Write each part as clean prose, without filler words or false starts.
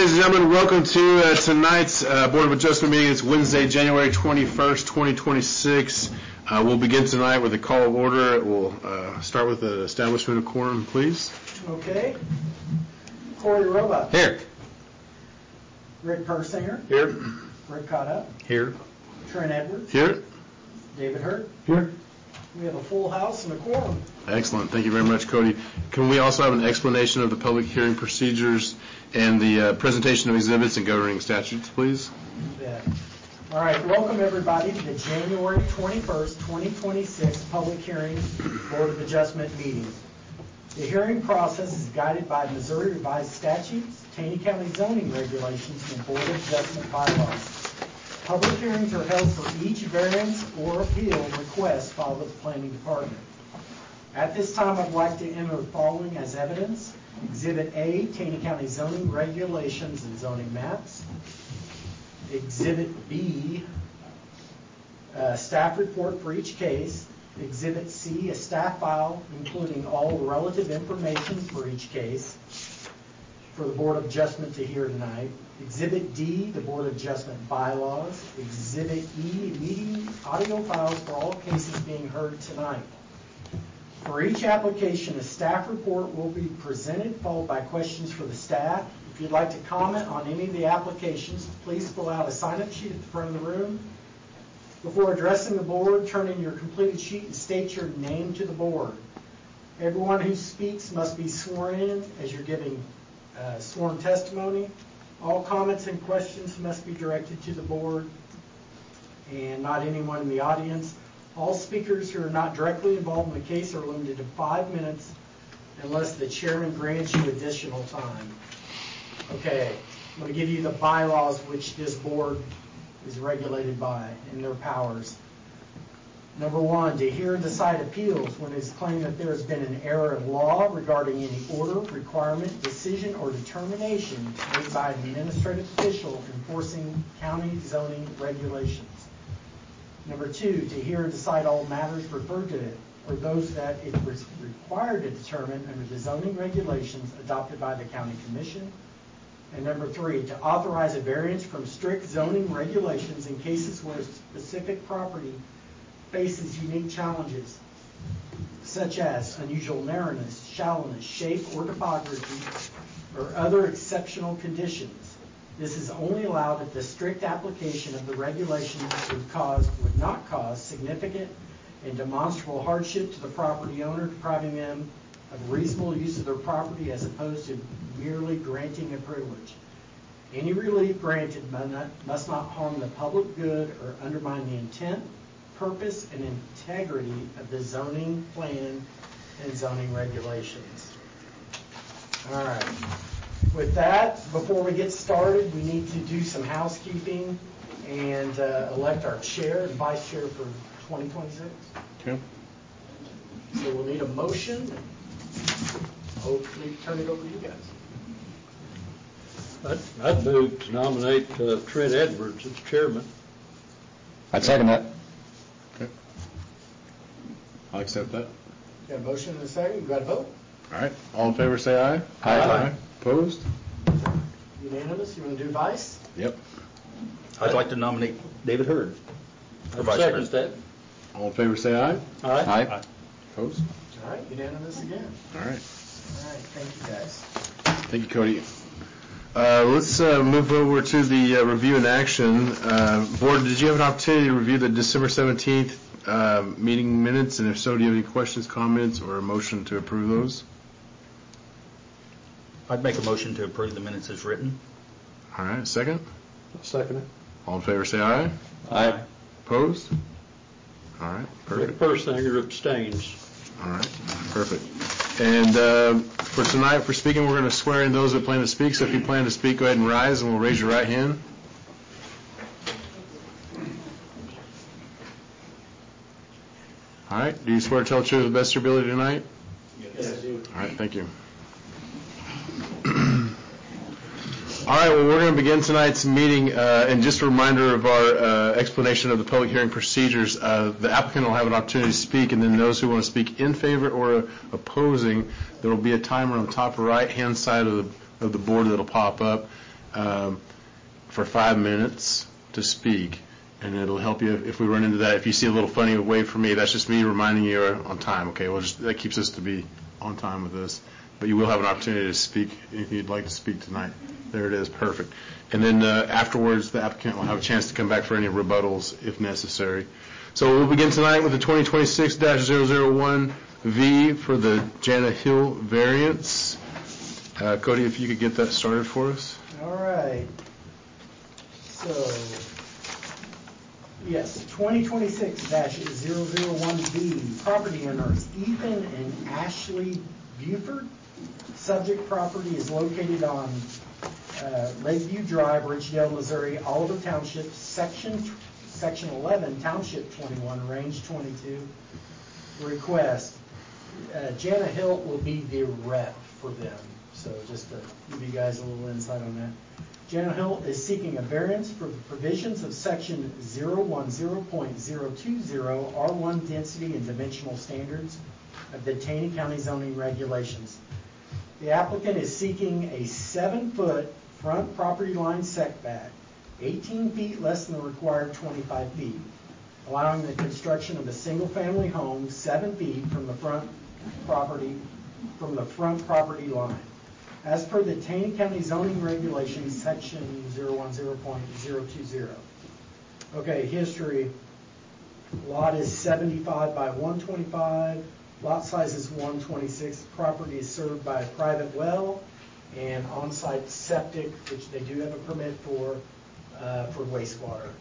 ladies and gentlemen, welcome to tonight's Board of Adjustment meeting. It's Wednesday, January 21st, 2026. We'll begin tonight with a call of order. We'll start with the establishment of quorum, please. Okay. Corey Roebuck. Here. Rick Persinger. Here. Rick Cotta. Here. Trent Edwards. Here. David Hurt. Here. We have a full house and a quorum. Excellent. Thank you very much, Cody. Can we also have an explanation of the public hearing procedures and the presentation of exhibits and governing statutes, please? Yeah. All right. Welcome, everybody, to the January 21st, 2026 public hearing Board of Adjustment meeting. The hearing process is guided by Missouri Revised Statutes, Taney County zoning regulations, and Board of Adjustment bylaws. Public hearings are held for each variance or appeal request filed with the Planning Department. At this time, I'd like to enter the following as evidence. Exhibit A, Taney County zoning regulations and zoning maps. Exhibit B, staff report for each case. Exhibit C, a staff file including all relative information for each case for the Board of Adjustment to hear tonight. Exhibit D, the Board of Adjustment bylaws. Exhibit E, meeting audio files for all cases being heard tonight. For each application, a staff report will be presented, followed by questions for the staff. If you'd like to comment on any of the applications, please fill out a sign-up sheet at the front of the room. Before addressing the board, turn in your completed sheet and state your name to the board. Everyone who speaks must be sworn in as you're giving sworn testimony. All comments and questions must be directed to the board and not anyone in the audience. All speakers who are not directly involved in the case are limited to 5 minutes unless the chairman grants you additional time. Okay, I'm going to give you the bylaws which this board is regulated by and their powers. Number 1, to hear and decide appeals when it is claimed that there has been an error of law regarding any order, requirement, decision, or determination made by an administrative official enforcing county zoning regulations. Number 2, to hear and decide all matters referred to or those that it was required to determine under the zoning regulations adopted by the county commission. And number 3, to authorize a variance from strict zoning regulations in cases where a specific property faces unique challenges, such as unusual narrowness, shallowness, shape, or topography, or other exceptional conditions. This is only allowed if the strict application of the regulations would not cause significant and demonstrable hardship to the property owner, depriving them of reasonable use of their property as opposed to merely granting a privilege. Any relief granted must not harm the public good or undermine the intent, purpose, and integrity of the zoning plan and zoning regulations. All right. With that, before we get started, we need to do some housekeeping and elect our chair and vice chair for 2026. Okay. So we'll need a motion and hopefully turn it over to you guys. I'd move to nominate Trent Edwards as chairman. I'd second that. Okay. I'll accept that. Got a motion and a second. You got a vote? All right. All in favor, say aye. Aye. Opposed? Unanimous. You want to do vice? Yep. I'd like to nominate David Hurd for vice Second president. All in favor, say aye. Aye. Opposed? All right. Unanimous again. All right. All right. Thank you, guys. Thank you, Cody. Let's move over to the review and action. Board, did you have an opportunity to review the December 17th meeting minutes? And if so, do you have any questions, comments, or a motion to approve those? I'd make a motion to approve the minutes as written. All right. Second? I'll second it. All in favor, say aye. Aye. Opposed? All right. Perfect. Rick Persinger abstains. All right. Perfect. And for tonight, for speaking, we're going to swear in those that plan to speak. So if you plan to speak, go ahead and rise, and we'll raise your right hand. All right. Do you swear to tell the truth to the best of your ability tonight? Yes, I do. All right. Thank you. All right, well, we're going to begin tonight's meeting, and just a reminder of our explanation of the public hearing procedures. The applicant will have an opportunity to speak, and then those who want to speak in favor or opposing, there will be a timer on the top right-hand side of the board that will pop up. for 5 minutes to speak, and it'll help you if we run into that. If you see a little funny wave from me, that's just me reminding you you're on time, okay? That keeps us to be on time with this. But you will have an opportunity to speak if you'd like to speak tonight. There it is, perfect. And then afterwards, the applicant will have a chance to come back for any rebuttals if necessary. So we'll begin tonight with the 2026-001V for the Jana Hill variance. Cody, if you could get that started for us. All right. So, yes, 2026-001B, property owners Ethan and Ashley Buford. Subject property is located on Lakeview Drive, Ridgedale, Missouri, Oliver Township, Section 11, Township 21, Range 22. Request, Jana Hill will be the rep for them. So just to give you guys a little insight on that. Jana Hill is seeking a variance for the provisions of Section 010.020 R1 density and dimensional standards of the Taney County zoning regulations. The applicant is seeking a 7-foot front property line setback, 18 feet less than the required 25 feet, allowing the construction of a single-family home 7 feet from the front property line. As per the Taney County zoning regulations, Section 010.020. Okay, history. Lot is 75 by 125. Lot size is 126. Property is served by a private well and on-site septic, which they do have a permit for wastewater.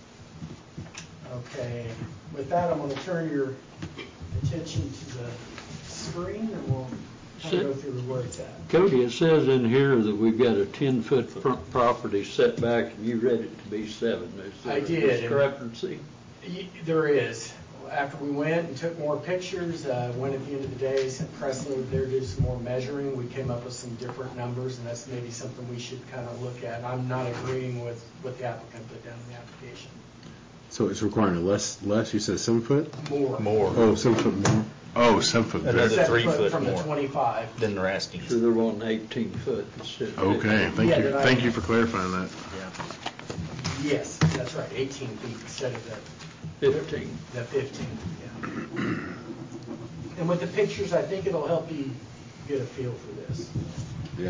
Okay, with that, I'm going to turn your attention to the screen, and we'll kind of go through where it's at. Cody, it says in here that we've got a 10-foot front property setback, and you read it to be 7. Is there I did. a discrepancy? There is. After we went and took more pictures, went at the end of the day, sent Presley over there to do some more measuring. We came up with some different numbers, and that's maybe something we should kind of look at. I'm not agreeing with what the applicant put down in the application. So it's requiring less, you said 7 foot? More. Oh, 7 foot more. Oh, 7 foot. Another 7 3 foot from more the 25. than they're asking. So they're wanting 18 foot instead of Okay, thank you. Thank you for clarifying that. Yeah. Yes, that's right, 18 feet instead of the 15. The 15, yeah. And with the pictures, I think it'll help you get a feel for this. Yeah.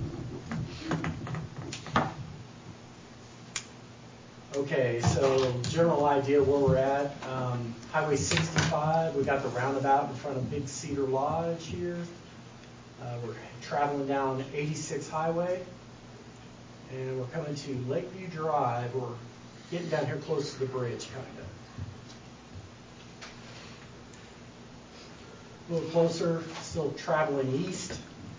Okay, so general idea where we're at. Highway 65, we got the roundabout in front of Big Cedar Lodge here. We're traveling down 86 Highway, and we're coming to Lakeview Drive. We're getting down here close to the bridge, kind of. A little closer, still traveling east.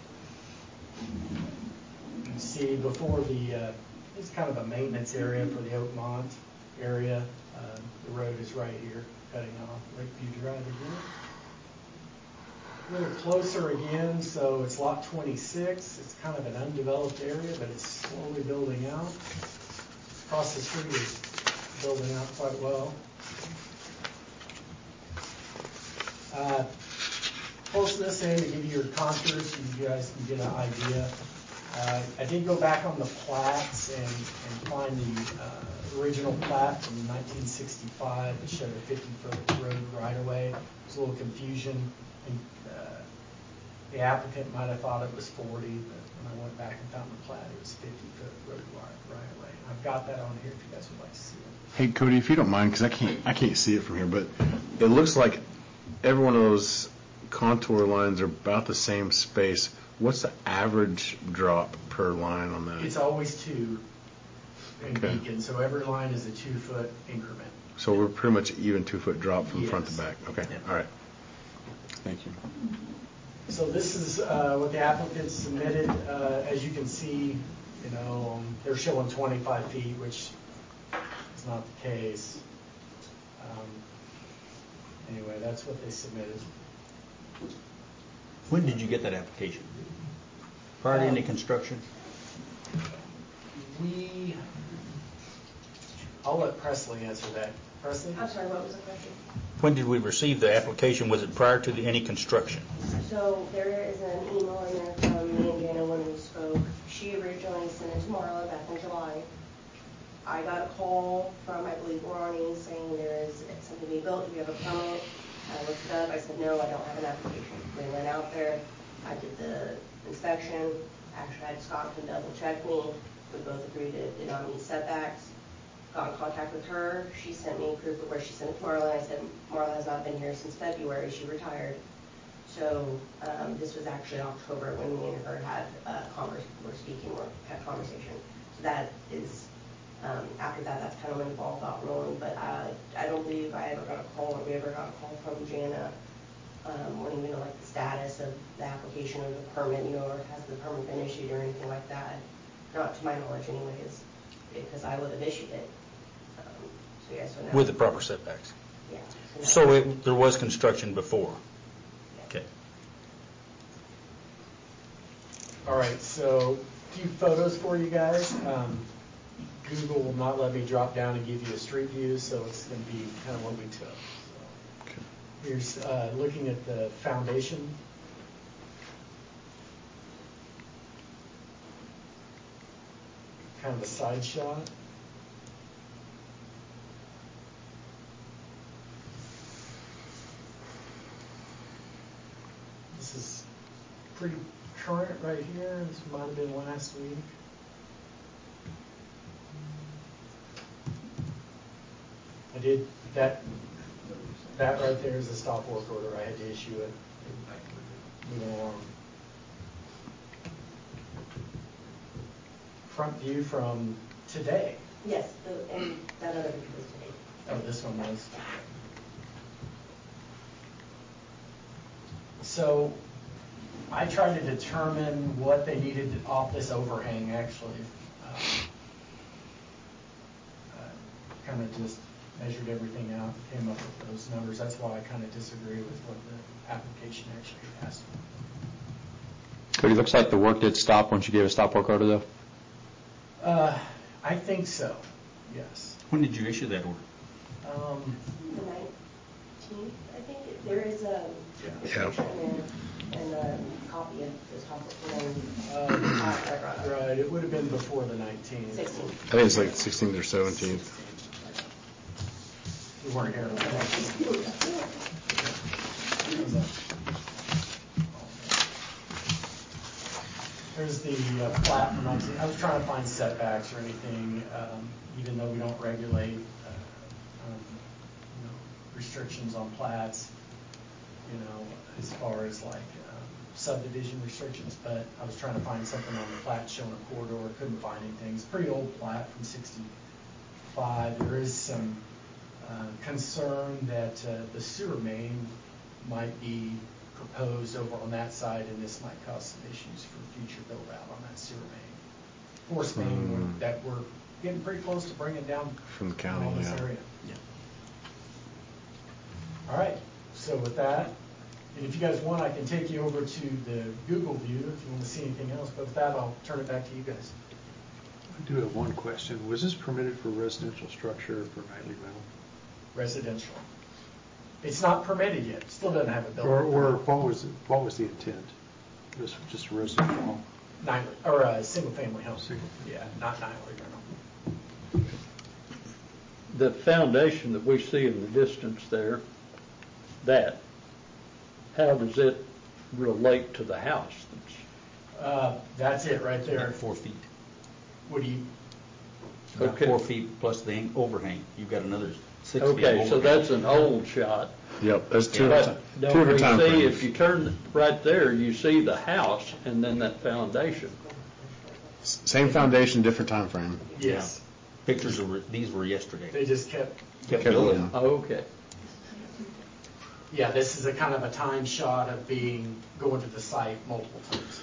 You can see before it's kind of a maintenance area for the Oakmont area. The road is right here, cutting off Lakeview Drive again. A little closer again, so it's lot 26. It's kind of an undeveloped area, but it's slowly building out. Across the street is building out quite well. Close this in to give you your contours so you guys can get an idea. I did go back on the plats and find the original plat from 1965 that showed a 50-foot road right-of-way. There's a little confusion. The applicant might have thought it was 40, but when I went back and found the plat, it was 50-foot road right-of-way. I've got that on here if you guys would like to see it. Hey, Cody, if you don't mind, because I can't see it from here, but it looks like every one of those contour lines are about the same space. What's the average drop per line on that? It's always 2 in Okay. Beacon, so every line is a 2-foot increment. So we're pretty much even 2-foot drop from front to Yes. back. Okay, all right. Thank you. So this is what the applicant submitted. As you can see, they're showing 25 feet, which is not the case. Anyway, that's what they submitted. When did you get that application? Prior to any construction? I'll let Presley answer that. Presley? I'm sorry, what was the question? When did we receive the application? Was it prior to any construction? So there is an email in there from me and Jana when we spoke. She originally sent it to Marla back call from, I believe, Ronnie saying there is something being built. Do you have a permit? I looked it up. I said, no, I don't have an application. They went out there. I did the inspection. Actually, I had Scott double check me. We both agreed it did not meet setbacks. Got in contact with her. She sent me proof of where she sent it to Marla. I said, Marla has not been here since February. She retired. So this was actually October when me and her had had conversation. So that is, after that, that's kind of when the ball got rolling. But I don't believe I ever got a call, or we ever got a call from Jana wanting to know like the status of the application or the permit, or has the permit been issued or anything like that. Not to my knowledge anyways, because I would have issued it. So yeah, so now, With the proper setbacks. Yeah. So there was construction before. Yeah. Okay. All right, so a few photos for you guys. Google will not let me drop down and give you a street view, so it's going to be kind of what we took. So here's looking at the foundation. Kind of a side shot. This is pretty current right here. This might have been last week. I did that right there is a stop work order. I had to issue it. Move along. Front view from today. Yes, and that other picture was today. Oh, this one was. So I tried to determine what they needed off this overhang, actually. Kind of just measured everything out, came up with those numbers. That's why I kind of disagree with what the application actually asked for. But it looks like the work did stop once you gave a stop work order, though? I think so, yes. When did you issue that order? The 19th, I think. There is a description and a copy of this topic. Right, it would have been before the 19th. 16th. I think it's like 16th or 17th. You weren't here. There's the plat. I was trying to find setbacks or anything, even though we don't regulate restrictions on plats, as far as like subdivision restrictions. But I was trying to find something on the plat showing a corridor. Couldn't find anything. It's a pretty old plat from '65. There is some concern that the sewer main might be proposed over on that side, and this might cause some issues for future build out on that sewer main. Force main that we're getting pretty close to bringing down From the county, in this yeah. area. Yeah. All right, so with that, and if you guys want, I can take you over to the Google view if you want to see anything else, but with that, I'll turn it back to you guys. I do have one question. Was this permitted for residential structure or for nightly rental? Residential. It's not permitted yet. Still doesn't have a building. Or what was the intent? This was just a residential home? Nightly, or a single family home. Single. Yeah, not nightly rental. The foundation that we see in the distance there, how does it relate to the house? That's it right there. About 4 feet. What do you? About Okay. 4 feet plus the overhang. You've got another 6 feet. Okay, so that's an old shot. Yep, that's two But don't different we time see, frames. if you turn right there, you see the house and then that foundation. Same foundation, different time frame. Yes. Pictures these were yesterday. They just kept. Kept building. Oh, okay. Yeah, this is a kind of a time shot of going to the site multiple times.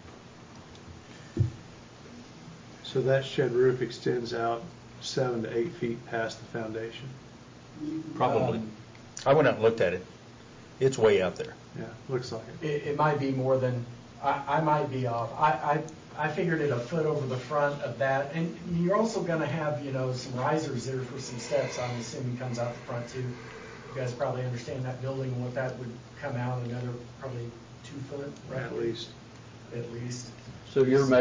So that shed roof extends out 7 to 8 feet past the foundation? Probably. I went out and looked at it. It's way out there. Yeah, looks like it. It might be more than, I might be off. I figured it a foot over the front of that. And you're also going to have, some risers there for some steps, I'm assuming comes out the front too. You guys probably understand that building and what that would come out, another probably 2 foot, right? At least. At least. So you're making